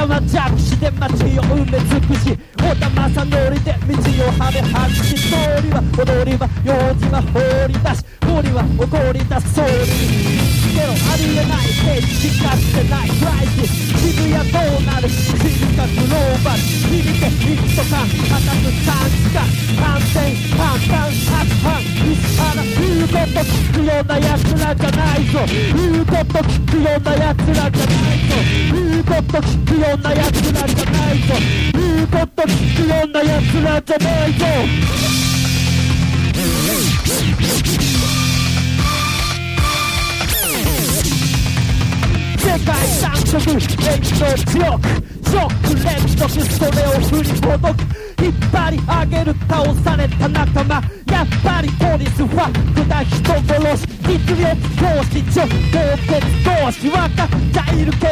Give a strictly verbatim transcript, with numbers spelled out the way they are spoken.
玉弱視で街を埋め尽くし小玉さ乗りで道をはめ外し通りは踊りは用事は放り出し森は怒り出すそうにけどありえない景色かつてないクライシス渋谷どうなる静かグローバル響けヒット感果たす短時間反転反反反反石原言うこと聞くような奴らじゃないぞ言うこと聞くような奴らじゃないぞ言うこと聞くような奴らじゃないぞ言うこと聞くような奴らじゃないぞ世界三色連動強くショック連続それを振りほどく引っ張り上げる倒された仲間やっぱりポリスファックだ人殺し実力行使女豪傑同士分かっちゃいるけど